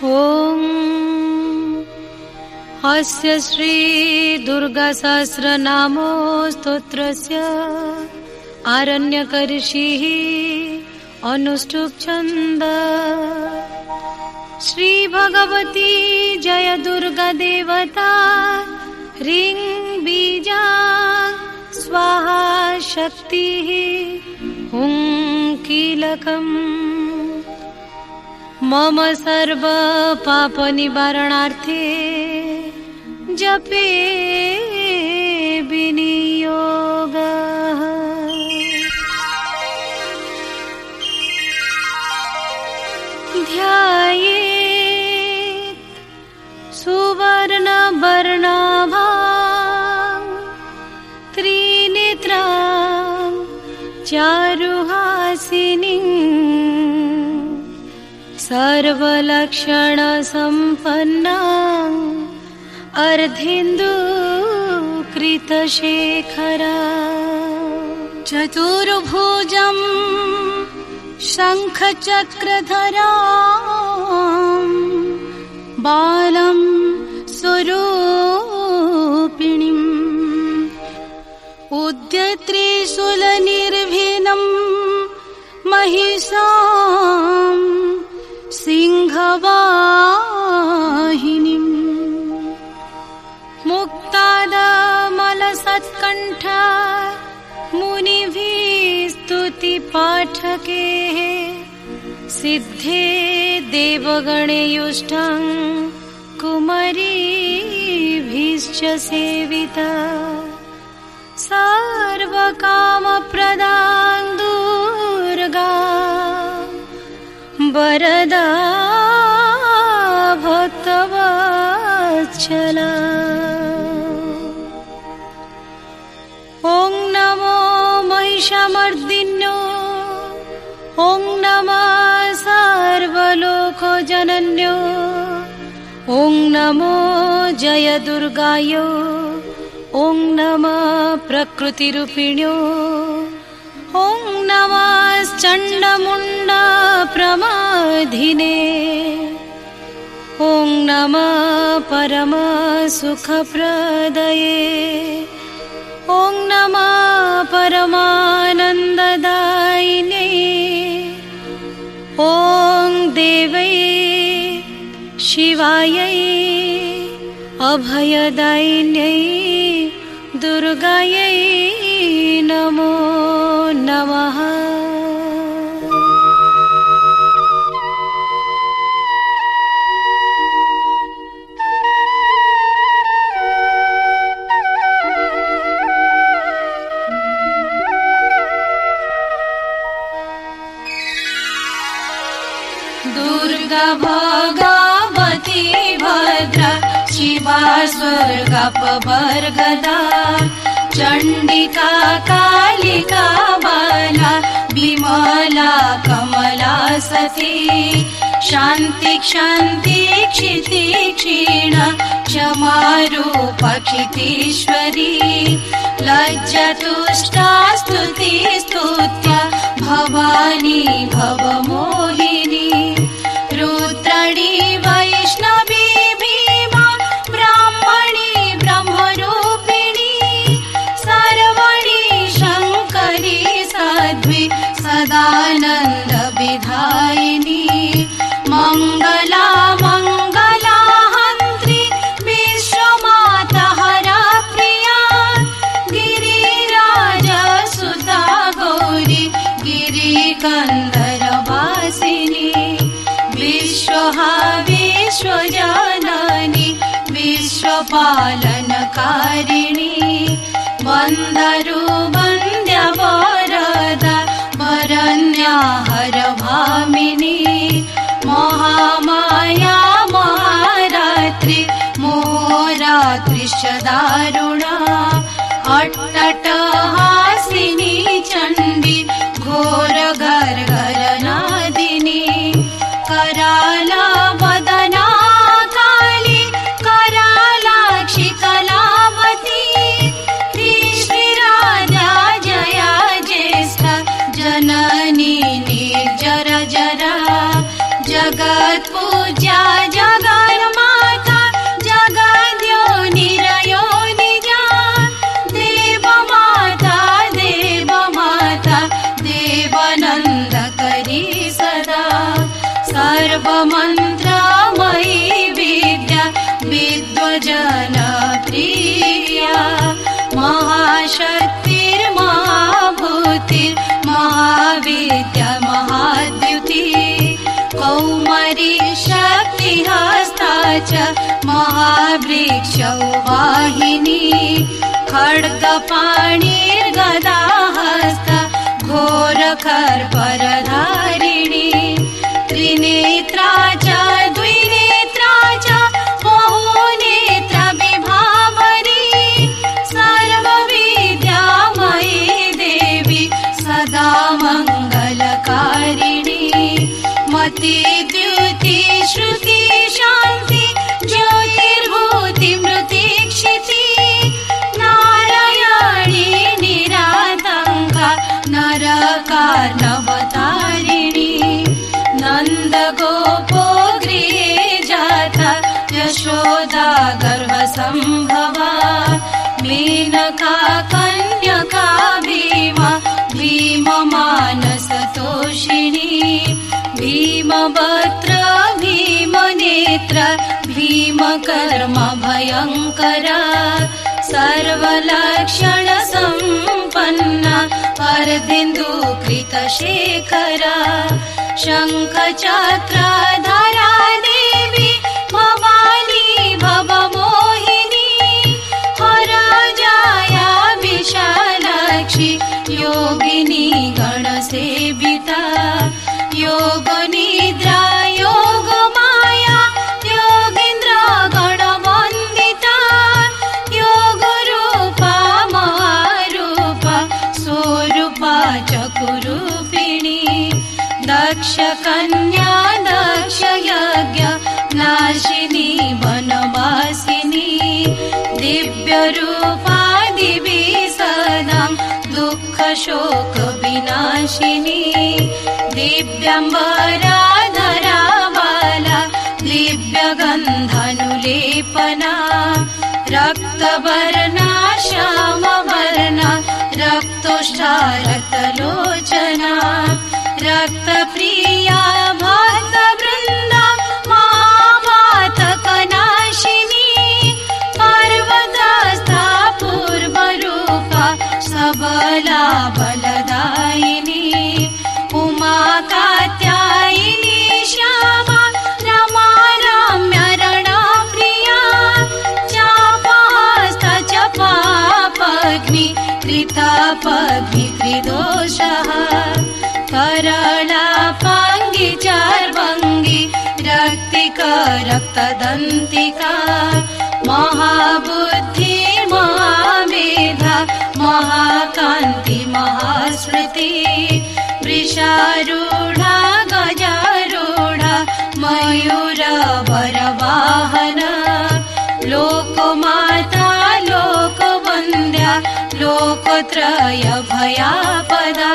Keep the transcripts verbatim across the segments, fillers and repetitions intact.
ॐ अस्य श्री दुर्गा सहस्रनामो स्तोत्रस्य आरण्यकर्षिः अनुष्टुप् छन्द। श्री भगवती जय दुर्गा देवता ह्रीं बीजा स्वाहा शक्तिः हुं कीलकम्। मम सर्व पाप निवारणार्थे जपे विनियोगः। ध्यायेत् सुवर्णवर्णाभां त्रिनेत्रां चारुहासिनीं सर्वलक्षणसम्पन्नां अर्धेन्दुकृतशेखरा। चतुर्भुजं शङ्खचक्रधरां बालं स्वरूपिणीम् उद्यत्रिशूलनिर्भीनं महिषां सिंहवाहिनीम् मुक्तादमलसत्कण्ठा मुनिभिः स्तुतिपाठके सिद्धे देवगणेयुष्टं कुमारीभिश्च सेविता। सर्वकामप्रदां दुर्गा वरदा भक्तवत्सला। ॐ नमो महिषमर्दिन्यो ॐ नमः सर्वलोकजनन्यो ॐ नमो जय दुर्गायो ॐ नमः प्रकृतिरूपिण्यो ॐ नमः चण्डमुण्ड प्रमाधिने ॐ नमः परमसुखप्रदये ॐ नमः परमानन्ददायिने ॐ देवै शिवायै अभयदायिन्यै दुर्गायै नमो नमः। दुर्गा भगवती भद्रा शिवा स्वर्गापवर्गदा चण्डिका कालिका बाला विमला कमला सती शान्ति क्षान्ति क्षिति क्षीण क्षमारूपा क्षितीश्वरी लज्जा तुष्टा स्तुति स्तुत्या भवानी भवमोहिनी रुद्राणी वैष्णवी भीमा ब्राह्मणी ब्रह्मरूपिणी सर्वणी शङ्करी साध्वी सदानन्द विधायिनी मङ्गला मङ्गला हन्त्री विश्वमाता हरा प्रिया गिरिराजसुता गौरी गिरिकन्धरवासिनी विश्वहा विश्वजननी विश्वपालनकारिणी वन्दरु वन्द्य वरदा वरण्या हरभामिनी महामाया महारात्रि मोहरात्रिश्च दारुणा अट्टटहासिनी चण्डी घोरघर्घरनादिनी कराला वदना काली करालाक्षि कलावती श्रीराजा जया ज्येष्ठ जननी निर्जर जरा जगत्पूजा सर्वमन्त्रमयी विद्या विद्वजनप्रिया महाशक्तिर्महाभूतिर्महाविद्या महाद्युति कौमारी शक्तिहस्ता च महावृक्षवाहिनी खड्गपाणिर्गदाहस्ता घोरखर्परधारिणी त्रिनेत्रा च द्विनेत्रा च बहुनेत्रा विभावरी सर्वविद्यामयी देवी सदा मङ्गलकारिणी मति द्युति श्रुति शान्ति ज्योतिर्भूति मृतिक्षिति नारायणी निरातङ्का नरकार्णवतारिणी नन्दगोपो गृहे जाता यशोदा गर्भसम्भवा मेनका कन्यका भीमा भीममानसतोषिणी भीमभद्र भीमनेत्र भीमकर्म भयङ्करा सर्वलक्षण सम्पन्ना अर्धेन्दुकृतशेखरा शङ्खचक्रधरा देवी भवानी भवमोहिनी हरजाया विशालाक्षि योगिनी गणसेविता योगनिद्रा योगमाया योगीन्द्र गणवन्दिता योगरूपा महारूपा स्वरूपा चकुरूपिणी दक्षकन्या दक्षयज्ञ नाशिनी वनवासिनी दिव्यरूपा दिवि सदा दुःखशोक विनाशिनी दिव्यम्बरा धरा बाला दिव्यगन्धानुलेपना रक्तवर्णा श्यामवर्णा रक्तोष्ठा रक्तलोचना रक्तप्रिया भक्तवृन्दा महापातकनाशिनी पर्वतस्था पूर्वरूपा सबला बलदायिनी उमा कात्यायिनी श्यामा रमा रम्य रणप्रिया चापहस्ता च पापग्नि कृतापग्नि त्रिदोषः करलापाङ्गी चार्वङ्गी रक्तिका रक्तदन्तिका महाबुद्धि महामेधा महाकान्ति महास्मृति वृषारूढा गजारूढा मयूरवरवाहना लोकमाता लोकवन्द्या लोकत्रय भयापदा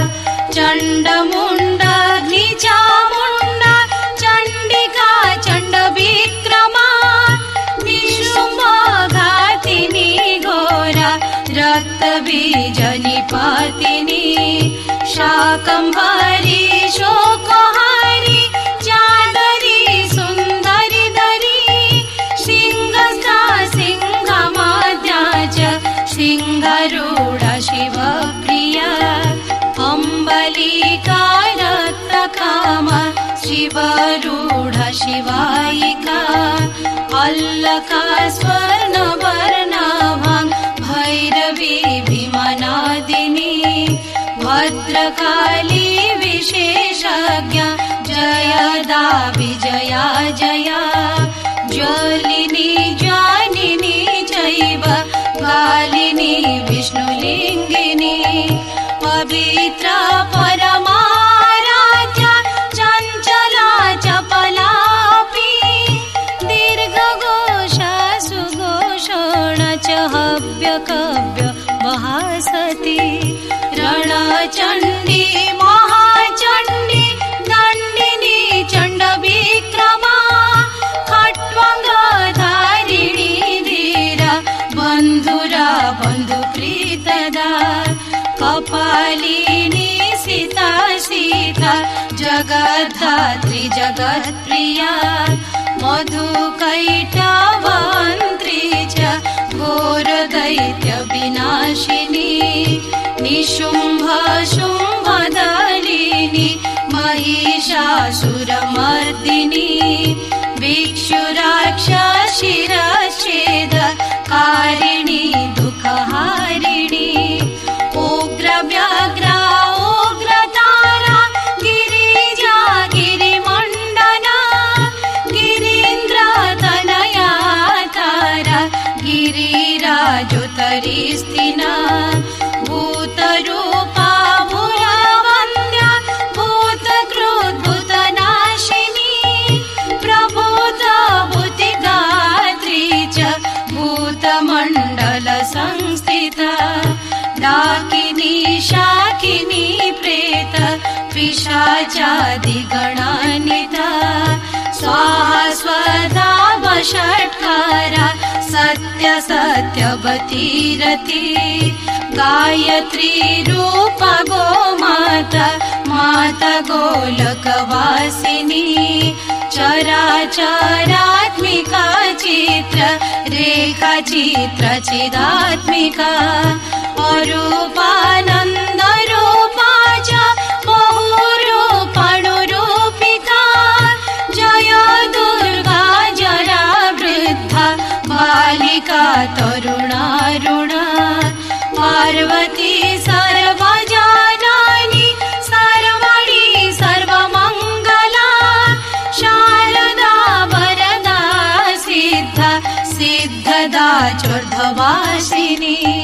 चण्डमुण्डग्निचामुण्डा चण्डिका चण्डविक्रमा विशुम्भघातिनी घोरा रक्तबीजनिपातिनी शाकम्भरी शोकहारी चादरी सुन्दरी दरी सिंहस्था सिंहमाद्या च सिंहरूढा शिवप्रिया अम्बलिका रक्तकामा शिवरूढा शिवायिका अल्लका स्वर्णवर्णाभां भैरवी भीमनादिनी भद्रकाली विशेषज्ञा जयदा विजया जया ज्वलिनी ज्वालिनी चैव गालिनी विष्णुलिङ्गिनी पवित्रा परमाराध्या चञ्चला चपलापि दीर्घघोषा सुघोषण च हव्यकव्य महासती रणचण्डी महाचण्डी दण्डिनी चण्डविक्रमा खट्वाङ्गधारिणी धीरा बन्धुरा बन्धुप्रीतदा कपालिनी सीता सीता जय जगद्धात्री जगत्प्रिया मधुकैटवन्त्री च घोरदैत्यविनाशिनी निशुम्भ शुम्भदलिनी महिषासुरमर्दिनी भिक्षुराक्षशिरच्छेद कारिणी दुःखहारिणी उग्रव्याघ्रा उग्रतारा गिरिजा गिरिमण्डना गिरीन्द्रतनया तारा गिरिराजोत्तरीस्थिना भूतरूपा भूलवन्द्या भूतकृद्भुतनाशिनी प्रभूता भूतिगात्री च भूतमण्डलसंस्थिता डाकिनी शाकिनी प्रेत पिशाचादिगणान्विता स्वाहा स्वधा वषट्कारा सत्य सत्यवतीरति गायत्री रूप गोमाता माता गोलकवासिनी चराचरात्मिका चित्र रेखा चित्र चिदात्मिका अरूपानन्द रूपा च बहुरूपाणुरूपिका जय दुर्गा जरा वृद्धा बालिका तरुणारुणा पार्वती सर्वजानानि सर्वणि सर्वमङ्गला शारदा वरदा सिद्धा सिद्धदा चोर्ध्ववासिनी।